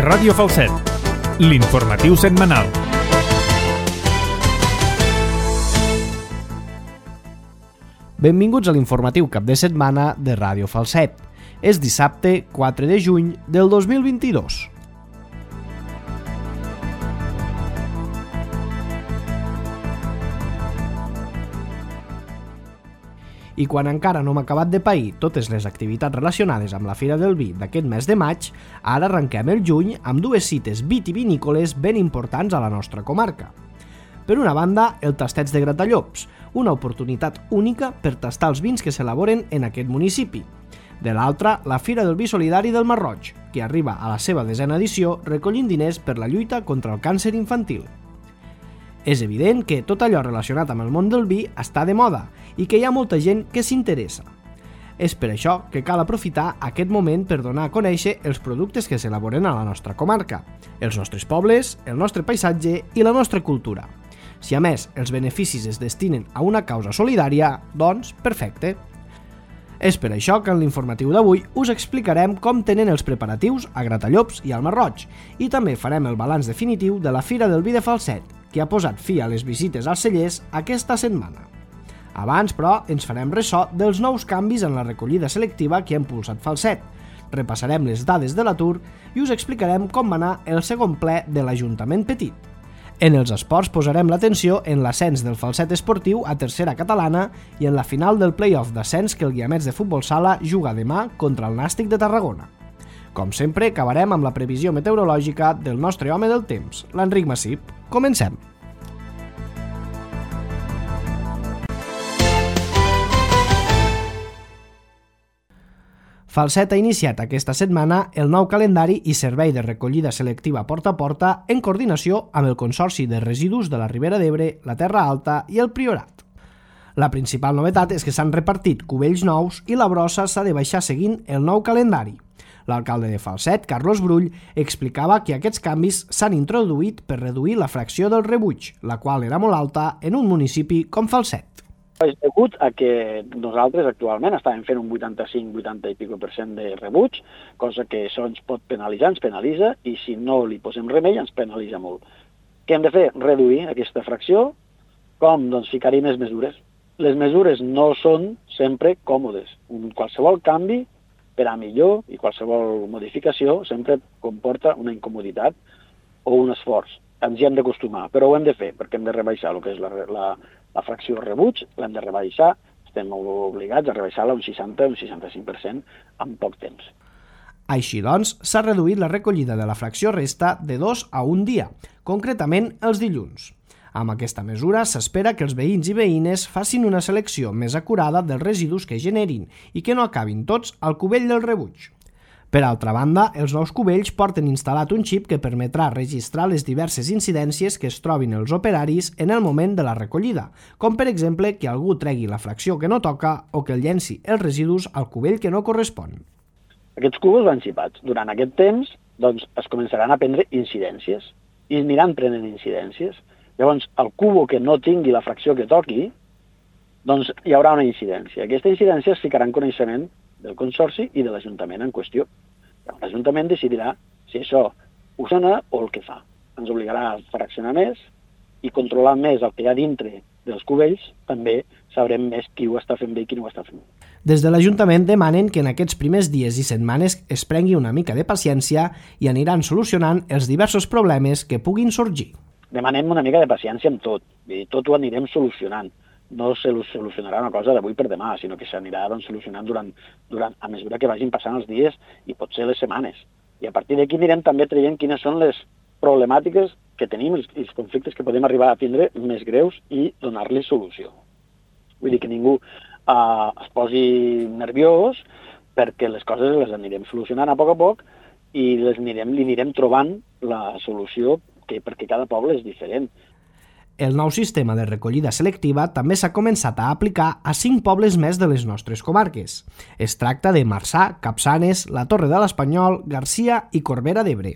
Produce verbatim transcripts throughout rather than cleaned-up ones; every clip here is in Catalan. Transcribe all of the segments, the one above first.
Ràdio Falset, l'informatiu setmanal. Benvinguts a l'informatiu cap de setmana de Ràdio Falset. És dissabte quatre de juny del dos mil vint-i-dos. I quan encara no hem acabat de pair totes les activitats relacionades amb la Fira del Vi d'aquest mes de maig, ara arrenquem el juny amb dues cites vitivinícoles ben importants a la nostra comarca. Per una banda, el Tastets de Gratallops, una oportunitat única per tastar els vins que s'elaboren en aquest municipi. De l'altra, la Fira del Vi Solidari del Masroig, que arriba a la seva desena edició recollint diners per la lluita contra el càncer infantil. És evident que tot allò relacionat amb el món del vi està de moda i que hi ha molta gent que s'interessa. És per això que cal aprofitar aquest moment per donar a conèixer els productes que s'elaboren a la nostra comarca, els nostres pobles, el nostre paisatge i la nostra cultura. Si a més els beneficis es destinen a una causa solidària, doncs perfecte. És per això que en l'informatiu d'avui us explicarem com tenen els preparatius a Gratallops i al Masroig i també farem el balanç definitiu de la Fira del Vi de Falset, que ha posat fi a les visites als cellers aquesta setmana. Abans, però, ens farem ressò dels nous canvis en la recollida selectiva que ha impulsat Falset. Repassarem les dades de l'atur i us explicarem com va anar el segon ple de l'Ajuntament Petit. En els esports posarem l'atenció en l'ascens del Falset esportiu a tercera catalana i en la final del play-off d'ascens que el Guiamets de Futbol Sala juga demà contra el Nàstic de Tarragona. Com sempre, acabarem amb la previsió meteorològica del nostre home del temps, l'Enric Massip. Comencem! Falset ha iniciat aquesta setmana el nou calendari i servei de recollida selectiva porta a porta en coordinació amb el Consorci de Residus de la Ribera d'Ebre, la Terra Alta i el Priorat. La principal novetat és que s'han repartit cubells nous i la brossa s'ha de baixar seguint el nou calendari. L'alcalde de Falset, Carlos Brull, explicava que aquests canvis s'han introduït per reduir la fracció del rebuig, la qual era molt alta en un municipi com Falset. És degut a que nosaltres actualment estàvem fent un vuitanta-cinc vuitanta i pico per cent de rebuig, cosa que això ens pot penalitzar, ens penalitza, i si no li posem remei ens penalitza molt. Què hem de fer? Reduir aquesta fracció. Com? Doncs ficar-hi més mesures. Les mesures no són sempre còmodes. Un qualsevol canvi per a millor i qualsevol modificació sempre comporta una incomoditat o un esforç. Ens hi hem d'acostumar, però ho hem de fer, perquè hem de rebaixar el que és la, la, la fracció rebuig, l'hem de rebaixar, estem obligats a rebaixar-la un seixanta o un seixanta-cinc per cent en poc temps. Així doncs, s'ha reduït la recollida de la fracció resta de dos a un dia, concretament els dilluns. Amb aquesta mesura s'espera que els veïns i veïnes facin una selecció més acurada dels residus que generin i que no acabin tots al cubell del rebuig. Per altra banda, els nous cubells porten instal·lat un xip que permetrà registrar les diverses incidències que es trobin els operaris en el moment de la recollida, com per exemple que algú tregui la fracció que no toca o que el llenci els residus al cubell que no correspon. Aquests cubos van xipats. Durant aquest temps doncs, es començaran a prendre incidències i es aniran prenent incidències. Llavors, el cubo que no tingui la fracció que toqui, doncs hi haurà una incidència. Aquesta incidència es ficarà en coneixement del Consorci i de l'Ajuntament en qüestió. L'Ajuntament decidirà si això funciona o el que fa. Ens obligarà a fraccionar més i controlar més el que hi ha dintre dels cubells, també sabrem més qui ho està fent bé i qui no ho està fent bé. Des de l'Ajuntament demanen que en aquests primers dies i setmanes es prengui una mica de paciència i aniran solucionant els diversos problemes que puguin sorgir. Demanem una mica de paciència amb tot, i tot ho anirem solucionant. No se solucionarà una cosa d'avui per demà, sinó que s'anirà doncs, solucionant durant, durant, a mesura que vagin passant els dies i potser les setmanes. I a partir d'aquí anirem també traient quines són les problemàtiques que tenim i els conflictes que podem arribar a tindre més greus i donar-los solució. Vull dir que ningú eh, es posi nerviós perquè les coses les anirem solucionant a poc a poc i les anirem, li anirem trobant la solució que, perquè cada poble és diferent. El nou sistema de recollida selectiva també s'ha començat a aplicar a cinc pobles més de les nostres comarques. Es tracta de Marçà, Capçanes, la Torre de l'Espanyol, Garcia i Corbera d'Ebre.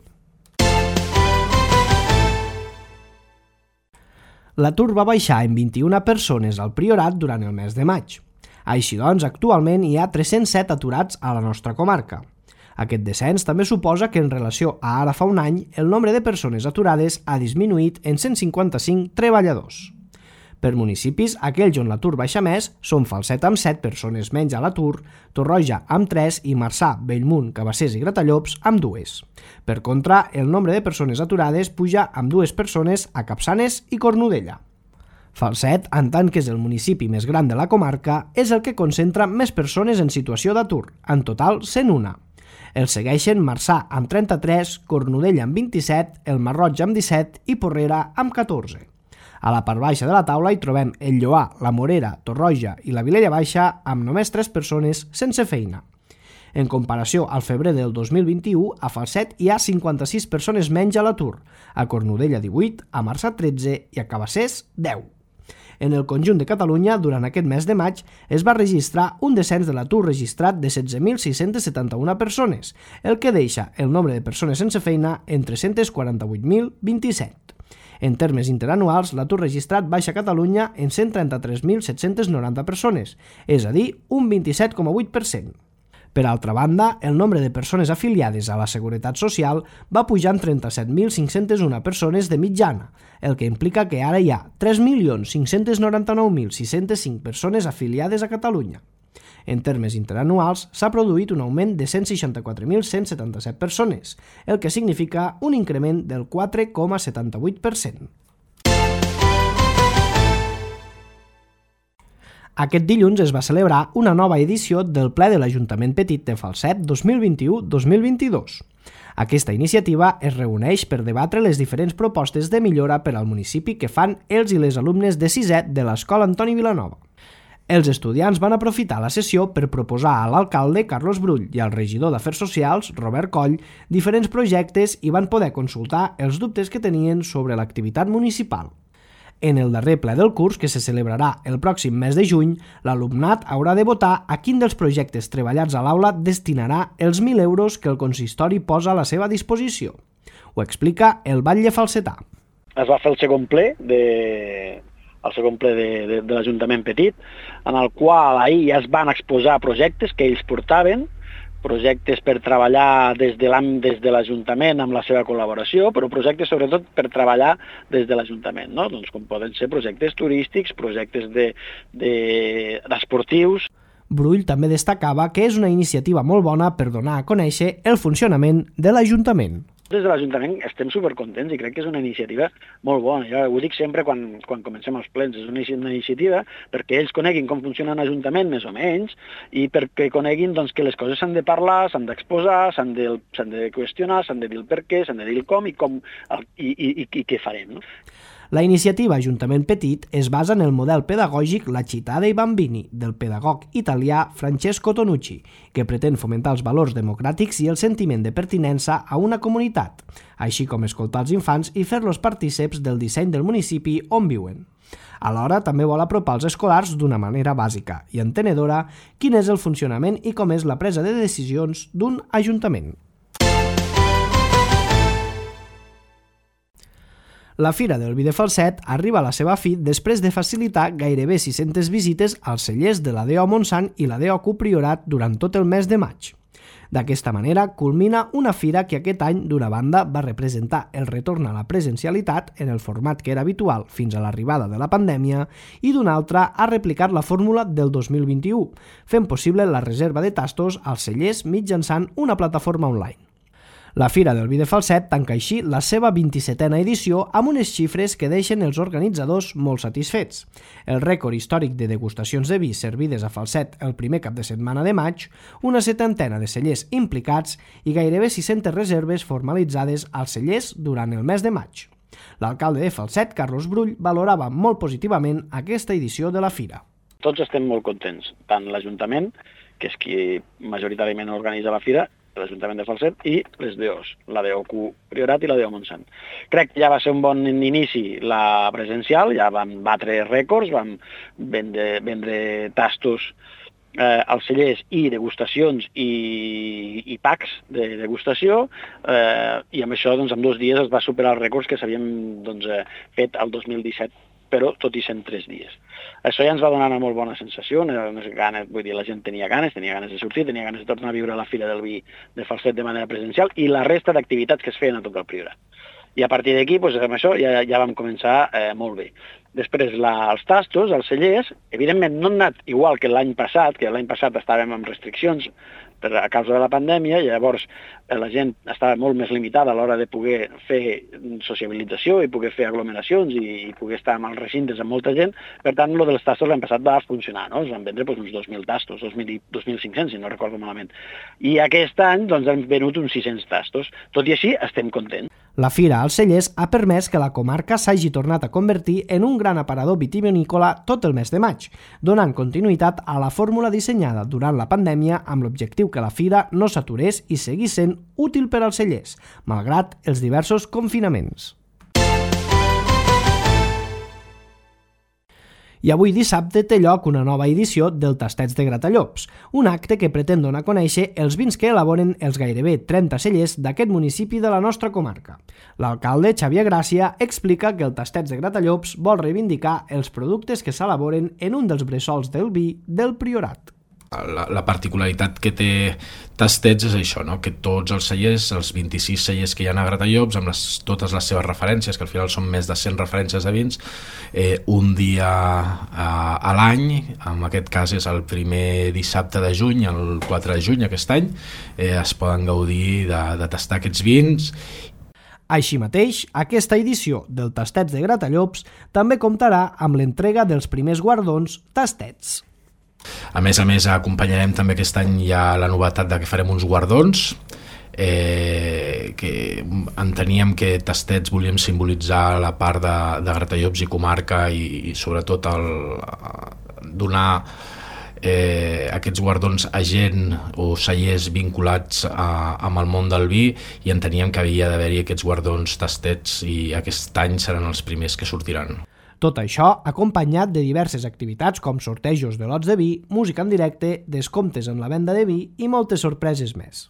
L'atur va baixar en vint-i-una persones al Priorat durant el mes de maig. Així doncs, actualment hi ha tres-cents set aturats a la nostra comarca. Aquest descens també suposa que en relació a ara fa un any, el nombre de persones aturades ha disminuït en cent cinquanta-cinc treballadors. Per municipis, aquells on l'atur baixa més són Falset amb set persones menys a l'atur, Torroja amb tres i Marçà, Bellmunt, Cabassers i Gratallops amb dues. Per contra, el nombre de persones aturades puja amb dues persones a Capçanes i Cornudella. Falset, en tant que és el municipi més gran de la comarca, és el que concentra més persones en situació d'atur, en total cent u. El segueixen Marçà amb trenta-tres, Cornudella amb vint-i-set, el Marroig amb disset i Porrera amb catorze. A la part baixa de la taula hi trobem el Lloar, la Morera, Torroja i la Vilella Baixa amb només tres persones sense feina. En comparació al febrer del dos mil vint-i-u, a Falset hi ha cinquanta-sis persones menys a l'atur, a Cornudella divuit, a Marçà tretze i a Cabassers deu. En el conjunt de Catalunya, durant aquest mes de maig, es va registrar un descens de l'atur registrat de setze mil sis-cents setanta-una persones, el que deixa el nombre de persones sense feina en tres-cents quaranta-vuit mil vint-i-set. En termes interanuals, l'atur registrat baixa a Catalunya en cent trenta-tres mil set-cents noranta persones, és a dir, un vint-i-set coma vuit per cent. Per altra banda, el nombre de persones afiliades a la Seguretat Social va pujar en trenta-set mil cinc-cents u persones de mitjana, el que implica que ara hi ha tres milions cinc-cents noranta-nou mil sis-cents cinc persones afiliades a Catalunya. En termes interanuals, s'ha produït un augment de cent seixanta-quatre mil cent setanta-set persones, el que significa un increment del quatre coma setanta-vuit per cent. Aquest dilluns es va celebrar una nova edició del ple de l'Ajuntament Petit de Falset dos mil vint-i-u dos mil vint-i-dos. Aquesta iniciativa es reuneix per debatre les diferents propostes de millora per al municipi que fan els i les alumnes de sisè de l'Escola Antoni Vilanova. Els estudiants van aprofitar la sessió per proposar a l'alcalde Carlos Brull i al regidor d'Afers Socials, Robert Coll, diferents projectes i van poder consultar els dubtes que tenien sobre l'activitat municipal. En el darrer ple del curs, que se celebrarà el pròxim mes de juny, l'alumnat haurà de votar a quin dels projectes treballats a l'aula destinarà els mil euros que el consistori posa a la seva disposició. Ho explica el batlle falsetà. Es va fer el segon ple de... el segon ple de, de, de l'Ajuntament Petit, en el qual ahir ja es van exposar projectes que ells portaven, projectes per treballar des de des de l'Ajuntament amb la seva col·laboració, però projectes sobretot per treballar des de l'Ajuntament, no? Doncs com poden ser projectes turístics, projectes de, de, d'esportius. Brull també destacava que és una iniciativa molt bona per donar a conèixer el funcionament de l'Ajuntament. Des de l'Ajuntament estem supercontents i crec que és una iniciativa molt bona. Jo ho dic sempre quan, quan comencem els plens. És una, una iniciativa perquè ells coneguin com funciona un ajuntament, més o menys, i perquè coneguin doncs, que les coses s'han de parlar, s'han d'exposar, s'han de, s'han de qüestionar, s'han de dir el per què, s'han de dir el com i, com, i, i, i, i què farem. No? La iniciativa Ajuntament Petit es basa en el model pedagògic La Città dei Bambini, del pedagog italià Francesco Tonucci, que pretén fomentar els valors democràtics i el sentiment de pertinença a una comunitat, així com escoltar els infants i fer-los partíceps del disseny del municipi on viuen. Alhora, també vol apropar als escolars d'una manera bàsica i entenedora quin és el funcionament i com és la presa de decisions d'un ajuntament. La Fira del Vi de Falset arriba a la seva fi després de facilitar gairebé sis-centes visites als cellers de la D O Montsant i la D O Q Priorat durant tot el mes de maig. D'aquesta manera, culmina una fira que aquest any, d'una banda, va representar el retorn a la presencialitat en el format que era habitual fins a l'arribada de la pandèmia i, d'una altra, ha replicat la fórmula del dos mil vint-i-u, fent possible la reserva de tastos als cellers mitjançant una plataforma online. La Fira del Vi de Falset tanca així la seva vint-i-setena edició amb unes xifres que deixen els organitzadors molt satisfets. El rècord històric de degustacions de vi servides a Falset el primer cap de setmana de maig, una setantena de cellers implicats i gairebé sis-centes reserves formalitzades als cellers durant el mes de maig. L'alcalde de Falset, Carlos Brull, valorava molt positivament aquesta edició de la Fira. Tots estem molt contents, tant l'Ajuntament, que és qui majoritàriament organitza la Fira, l'Ajuntament de Falset i les D Os, la D O Q Priorat i la D O Montsant. Crec que ja va ser un bon inici la presencial, ja vam batre rècords, vam vendre, vendre tastos eh, als cellers i degustacions i, i packs de degustació eh, i amb això doncs, en dos dies es va superar els rècords que s'havien doncs, fet el dos mil disset però tot i sent tres dies. Això ja ens va donar una molt bona sensació, unes ganes, vull dir, la gent tenia ganes, tenia ganes de sortir, tenia ganes de tornar a viure la Fira del Vi de Falset de manera presencial i la resta d'activitats que es feien a tot el Priorat. I a partir d'aquí, doncs, amb això ja, ja vam començar eh, molt bé. Després, la, els tastos, els cellers, evidentment no han anat igual que l'any passat, que l'any passat estàvem amb restriccions per, a causa de la pandèmia, i llavors eh, la gent estava molt més limitada a l'hora de poder fer sociabilització i poder fer aglomeracions i, i poder estar en els recintes amb molta gent. Per tant, el dels tastos l'any passat va funcionar, no? Es van vendre doncs, uns dos mil tastos, dos mil cinc-cents, si no recordo malament. I aquest any doncs, hem venut uns sis-cents tastos. Tot i així, estem contents. La Fira als Cellers ha permès que la comarca s'hagi tornat a convertir en un gran aparador vitivinícola tot el mes de maig, donant continuïtat a la fórmula dissenyada durant la pandèmia amb l'objectiu que la Fira no s'aturés i seguís sent útil per als cellers, malgrat els diversos confinaments. I avui dissabte té lloc una nova edició del Tastets de Gratallops, un acte que pretén donar a conèixer els vins que elaboren els gairebé trenta cellers d'aquest municipi de la nostra comarca. L'alcalde Xavier Gràcia explica que el Tastets de Gratallops vol reivindicar els productes que s'elaboren en un dels bressols del vi del Priorat. La, la particularitat que té Tastets és això, no? Que tots els cellers, els vint-i-sis cellers que hi ha a Gratallops, amb les, totes les seves referències, que al final són més de cent referències de vins, eh, un dia a, a l'any, en aquest cas és el primer dissabte de juny, el quatre de juny aquest any, eh, es poden gaudir de, de tastar aquests vins. Així mateix, aquesta edició del Tastets de Gratallops també comptarà amb l'entrega dels primers guardons Tastets. A més a més, acompanyarem també aquest any ja la novetat de que farem uns guardons, eh, que enteníem que Tastets volíem simbolitzar la part de, de Gratallops i comarca i, i sobretot el, donar eh, aquests guardons a gent o cellers vinculats a, amb el món del vi, i enteníem que havia d'haver-hi aquests guardons Tastets i aquest any seran els primers que sortiran. Tot això acompanyat de diverses activitats com sortejos de lots de vi, música en directe, descomptes en la venda de vi i moltes sorpreses més.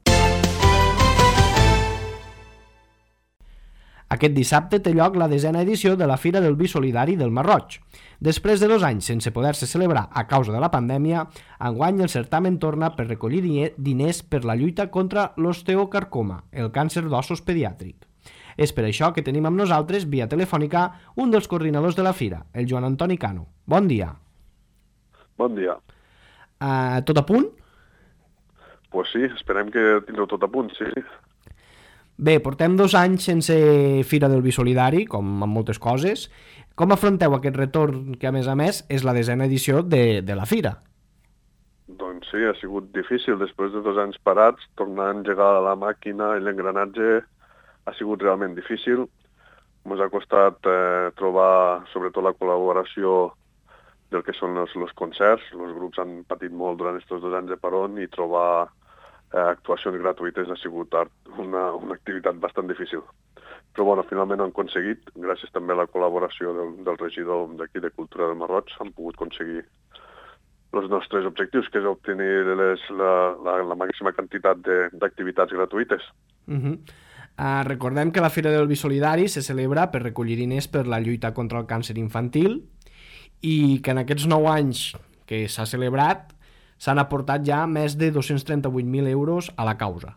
Aquest dissabte té lloc la desena edició de la Fira del Vi Solidari del Masroig. Després de dos anys sense poder-se celebrar a causa de la pandèmia, enguany el certamen torna per recollir diners per la lluita contra l'osteocarcoma, el càncer d'ossos pediàtric. És per això que tenim amb nosaltres, via telefònica, un dels coordinadors de la Fira, el Joan Antoni Cano. Bon dia. Bon dia. Uh, tot a punt? Pues sí, esperem que tindreu tot a punt, sí. Bé, portem dos anys sense Fira del Vi Solidari, com amb moltes coses. Com afronteu aquest retorn que, a més a més, és la desena edició de, de la Fira? Doncs sí, ha sigut difícil. Després de dos anys parats, tornar a engegar la màquina i l'engranatge ha sigut realment difícil. Ens ha costat eh, trobar sobretot la col·laboració del que són els, els concerts. Els grups han patit molt durant aquests dos anys de paron i trobar eh, actuacions gratuïtes ha sigut una, una activitat bastant difícil. Però bueno, finalment ho han aconseguit, gràcies també a la col·laboració del, del regidor d'aquí de Cultura del Masroig, han pogut aconseguir els nostres objectius, que és obtenir les, la, la, la màxima quantitat d'activitats gratuïtes. Uh-huh. Uh, recordem que la Fira del Vi Solidari se celebra per recollir diners per la lluita contra el càncer infantil i que en aquests nou anys que s'ha celebrat s'han aportat ja més de dos-cents trenta-vuit mil euros a la causa.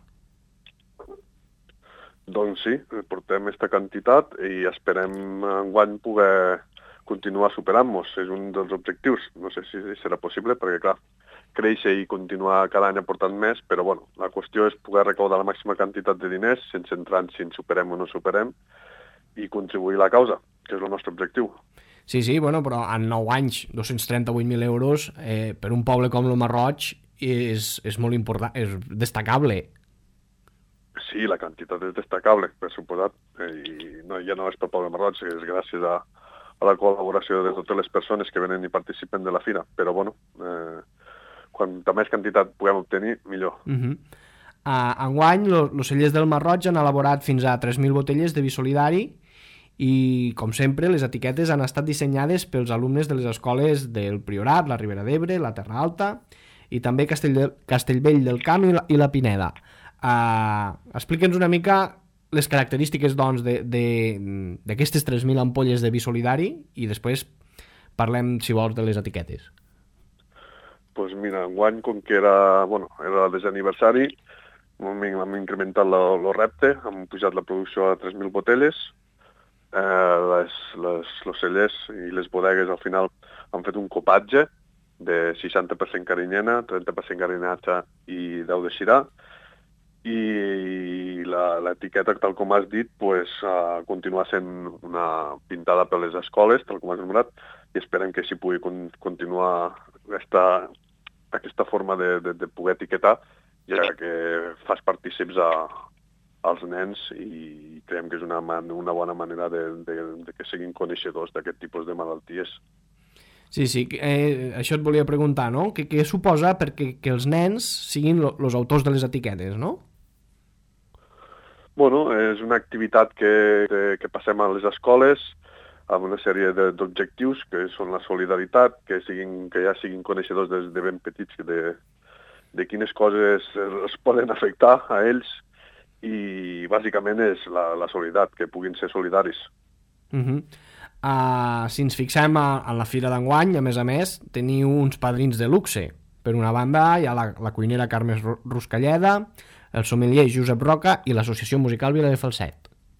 Doncs sí, portem aquesta quantitat i esperem enguany poder continuar superant-nos. És un dels objectius. No sé si serà possible perquè, clar, créixer i continuar cada any aportant més, però bueno, la qüestió és poder recaudar la màxima quantitat de diners sense entrar en si en superem o no superem i contribuir a la causa, que és el nostre objectiu. Sí, sí, bueno, però en nou anys, dos-cents trenta-vuit mil euros, eh, per un poble com el Masroig és, és molt important, és destacable. Sí, la quantitat és destacable, per suposat, i no, ja no és pel poble Masroig, és gràcies a, a la col·laboració de totes les persones que venen i participen de la fira, però bueno, eh, quanta més quantitat puguem obtenir, millor. Uh-huh. uh, enguany, els cellers del Masroig han elaborat fins a tres mil botelles de vi solidari i, com sempre, les etiquetes han estat dissenyades pels alumnes de les escoles del Priorat, la Ribera d'Ebre, la Terra Alta i també Castell de, Castellvell del Camp i la, i la Pineda. Uh, Explica'ns una mica les característiques doncs, d'aquestes tres mil ampolles de vi solidari i després parlem, si vols, de les etiquetes. Doncs pues mira, enguany, com que era, bueno, era el desè aniversari, hem incrementat el repte, hem pujat la producció a tres mil botelles, eh, les, les, els cellers i les bodegues al final han fet un copatge de seixanta per cent carinyena, trenta per cent carinatge i deu de xirà, i l'etiqueta, tal com has dit, pues, uh, continua sent una pintada per les escoles, tal com has anomenat, i esperem que així pugui con continuar aquesta, aquesta forma de, de, de poder etiquetar, ja que fas partícips a, als nens i creiem que és una, man una bona manera de, de, de que siguin coneixedors d'aquest tipus de malalties. Sí, sí, eh, això et volia preguntar, no? Què, què suposa perquè que els nens siguin els autors de les etiquetes, no? Bueno, és una activitat que, que, que passem a les escoles amb una sèrie d'objectius que són la solidaritat, que, siguin, que ja siguin coneixedors des de ben petits de, de quines coses es poden afectar a ells i bàsicament és la, la solidaritat, que puguin ser solidaris. Uh -huh. uh, si ens fixem a, a la Fira d'enguany, a més a més, teniu uns padrins de luxe. Per una banda hi ha la, la cuinera Carme Ruscalleda, el sommelier Josep Roca i l'associació musical Vila de Falset.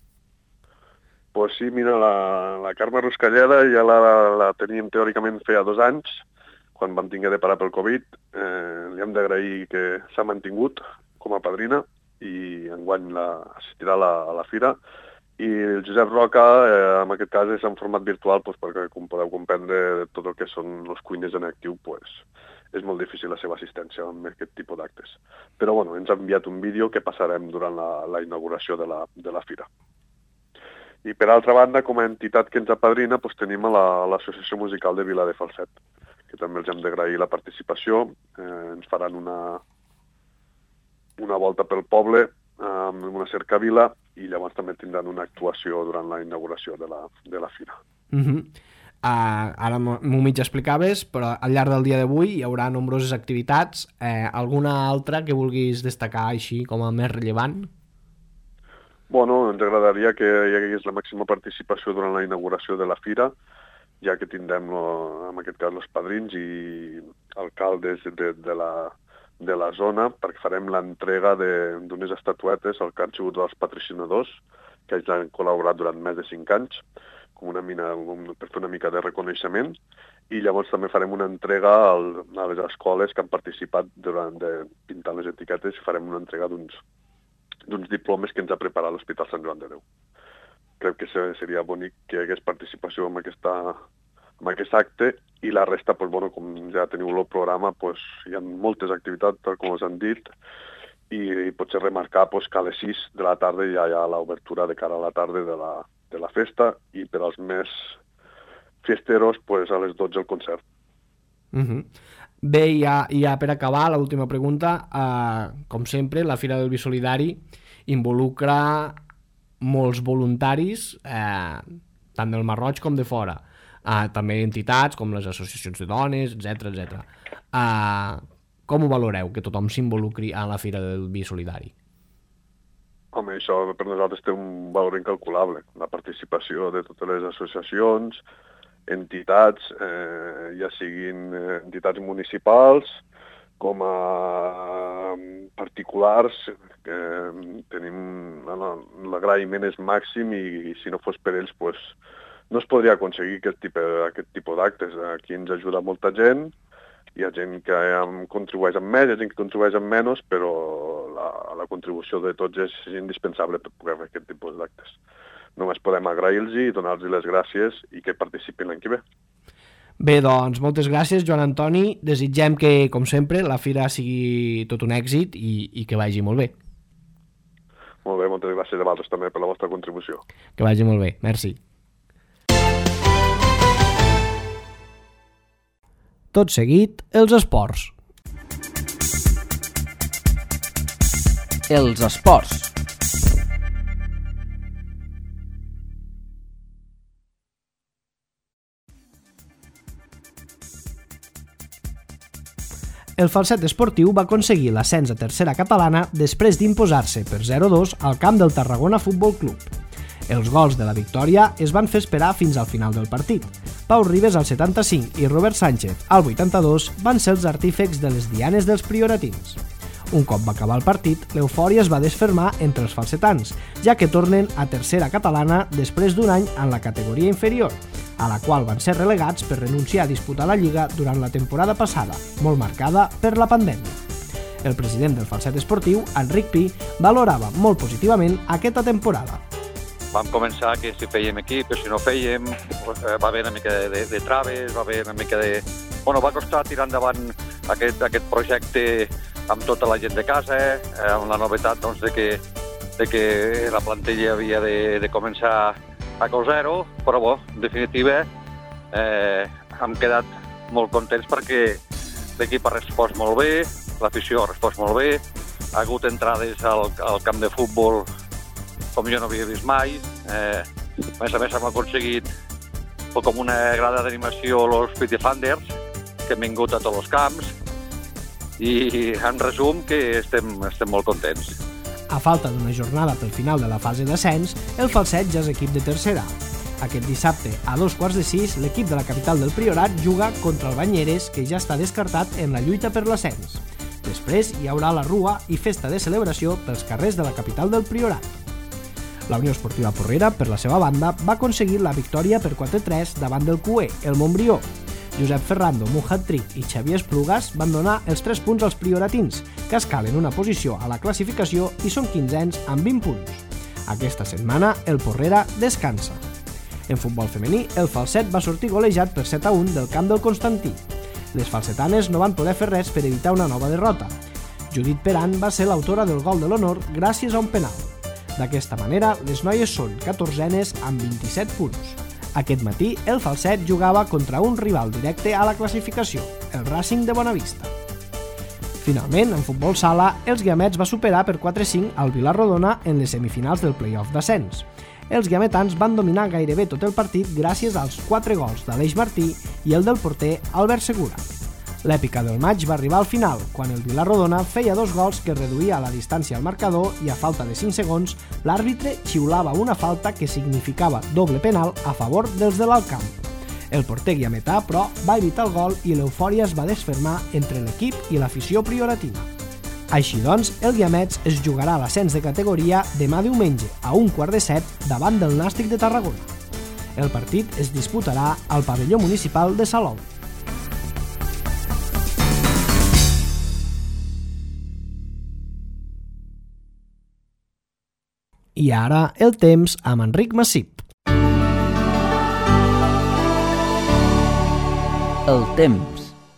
Pues sí, mira, la, la Carme Ruscalleda ja la, la, la teníem teòricament feia dos anys, quan vam tinguer de parar pel Covid. Eh, li hem d'agrair que s'ha mantingut com a padrina i enguany la, assistirà a la, a la fira. I el Josep Roca, eh, en aquest cas, és en format virtual, pues, perquè, com podeu comprendre, tot el que són els cuiners en actiu, pues, és molt difícil la seva assistència en aquest tipus d'actes. Però bueno, ens ha enviat un vídeo que passarem durant la, la inauguració de la, de la fira. I per altra banda, com a entitat que ens apadrina, pues, tenim l'Associació la, Musical de Vila de Falset, que també els hem d'agrair la participació. Eh, ens faran una, una volta pel poble amb una cercavila i llavors també tindran una actuació durant la inauguració de la, de la fira. Uh-huh. Uh, ara m'ho mig explicaves, però al llarg del dia d'avui hi haurà nombroses activitats. Eh, alguna altra que vulguis destacar així com a més rellevant? Bueno, ens agradaria que hi hagués la màxima participació durant la inauguració de la fira, ja que tindrem, lo, en aquest cas, els padrins i alcaldes de, de, la, de la zona, perquè farem l'entrega d'unes estatuetes al que han sigut els patrocinadors, que ells han col·laborat durant més de cinc anys, com una mina, per fer una mica de reconeixement, i llavors també farem una entrega al, a les escoles que han participat durant de pintar les etiquetes i farem una entrega d'uns d'uns diplomes que ens ha preparat l'Hospital Sant Joan de Déu. Crec que seria bonic que hi hagués participació en, aquesta, en aquest acte i la resta, pues, bueno, com ja teniu el programa, pues, hi ha moltes activitats, tal com us han dit, i, i potser remarcar pues, que a les sis de la tarda ja hi ha l'obertura de cara a la tarda de la, de la festa i per als més fiesteros pues, a les dotze el concert. Uh-huh. Bé, ja, ja per acabar, l'última pregunta. Uh, com sempre, la Fira del Vi Solidari involucra molts voluntaris, eh, tant del Marroig com de fora. Uh, també entitats com les associacions de dones, etcètera etcètera. Uh, com ho valoreu, que tothom s'involucri a la Fira del Vi Solidari? Home, això per nosaltres té un valor incalculable. La participació de totes les associacions, entitats, eh, ja siguin entitats municipals com a particulars, que tenim l'agraïment és màxim i, i si no fos per ells pues, no es podria aconseguir aquest tipus, aquest tipus d'actes. Aquí ens ajuda molta gent, hi ha gent que contribueix amb més, hi ha gent que contribueix amb menys, però la, la contribució de tots és indispensable per poder fer aquest tipus d'actes. Només podem agrair-los i donar-los les gràcies i que participin l'any que ve. Bé, doncs, moltes gràcies, Joan Antoni. Desitgem que, com sempre, la fira sigui tot un èxit i, i que vagi molt bé. Molt bé, moltes gràcies a vosaltres també per la vostra contribució. Que vagi molt bé, merci. Tot seguit, els esports. Els esports. El Falset Esportiu va aconseguir l'ascens a tercera catalana després d'imposar-se per zero a dos al camp del Tarragona Futbol Club. Els gols de la victòria es van fer esperar fins al final del partit. Pau Ribes al setanta-cinc i Robert Sánchez al vuitanta-dos van ser els artífecs de les dianes dels prioratins. Un cop va acabar el partit, l'eufòria es va desfermar entre els falsetans, ja que tornen a tercera catalana després d'un any en la categoria inferior, a la qual van ser relegats per renunciar a disputar la Lliga durant la temporada passada, molt marcada per la pandèmia. El president del Falset Esportiu, Enric Pi, valorava molt positivament aquesta temporada. Vam començar que si fèiem equip, si no fèiem, va haver una mica de, de traves, va haver una mica de... Bueno, va costar tirar endavant aquest, aquest projecte amb tota la gent de casa, eh, amb la novetat doncs, de, que, de que la plantilla havia de, de començar a cos zero, però bo, en definitiva eh, hem quedat molt contents perquè l'equip ha respost molt bé, l'afició ha respost molt bé, ha hagut entrades al, al camp de futbol com jo no havia vist mai, eh, a més a més hem aconseguit com una grada d'animació els Pity Flanders, que han vingut a tots els camps, i en resum que estem, estem molt contents. A falta d'una jornada pel final de la fase d'ascens, el Falset ja és equip de tercera. Aquest dissabte, a dos quarts de sis, l'equip de la capital del Priorat juga contra el Banyeres, que ja està descartat en la lluita per l'ascens. Després hi haurà la rua i festa de celebració pels carrers de la capital del Priorat. La Unió Esportiva Porrera, per la seva banda, va aconseguir la victòria per quatre a tres davant del Cué, el Montbrió. Josep Ferrando, un hat-trick i Xavier Esplugas van donar els tres punts als prioratins, que escalen una posició a la classificació i són quinzens amb vint punts. Aquesta setmana el Porrera descansa. En futbol femení, el Falset va sortir golejat per set a un del camp del Constantí. Les falsetanes no van poder fer res per evitar una nova derrota. Judit Peran va ser l'autora del gol de l'honor gràcies a un penal. D'aquesta manera, les noies són catorzenes amb vint-i-set punts. Aquest matí, el Falset jugava contra un rival directe a la classificació, el Racing de Bonavista. Finalment, en futbol sala, els Guiamets va superar per quatre a cinc al Vilarrodona en les semifinals del play-off d'ascens. Els guiametans van dominar gairebé tot el partit gràcies als quatre gols d'Aleix Martí i el del porter Albert Segura. L'èpica del maig va arribar al final, quan el Vilarrodona feia dos gols que reduïa la distància al marcador i a falta de cinc segons, l'àrbitre xiulava una falta que significava doble penal a favor dels de l'Alt Camp. El porter guiametà, però, va evitar el gol i l'eufòria es va desfermar entre l'equip i l'afició prioratina. Així doncs, el Guiamets es jugarà a l'ascens de categoria demà diumenge a un quart de set davant del Nàstic de Tarragona. El partit es disputarà al pavelló municipal de Salou. I ara el temps amb Enric Massip. El temps.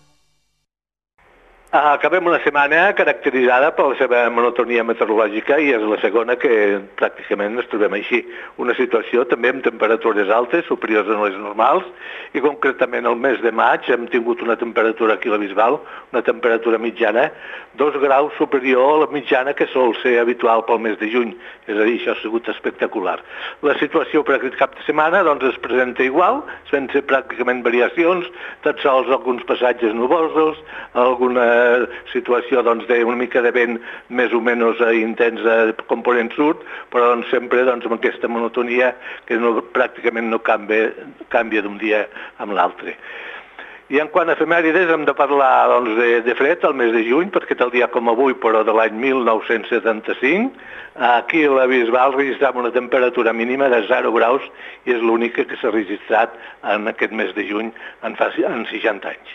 Acabem una setmana caracteritzada per la seva monotonia meteorològica i és la segona que pràcticament ens trobem així. Una situació també amb temperatures altes, superiors a les normals, i concretament el mes de maig hem tingut una temperatura aquí a la Bisbal, una temperatura mitjana, dos graus superior a la mitjana que sol ser habitual pel mes de juny. És a dir, això ha sigut espectacular. La situació per aquest cap de setmana doncs, es presenta igual, sense pràcticament variacions, tan sols alguns passatges nuvosos, alguna situació doncs, d'una mica de vent més o menys intens de component sud, però doncs, sempre doncs, amb aquesta monotonia que no, pràcticament no canvia, canvia d'un dia amb l'altre. I en quant a efemèrides hem de parlar doncs, de, de fred al mes de juny, perquè tal dia com avui, però de l'any mil nou-cents setanta-cinc, aquí a la Bisbal registrava una temperatura mínima de zero graus i és l'única que s'ha registrat en aquest mes de juny en, fa, en seixanta anys.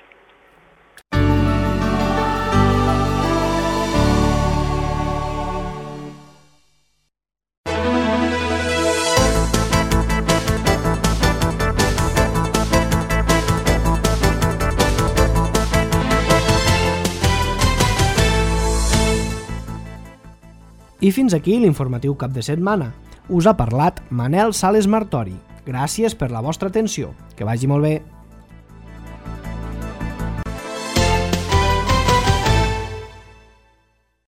I fins aquí l'informatiu cap de setmana. Us ha parlat Manel Sales Martori. Gràcies per la vostra atenció. Que vagi molt bé.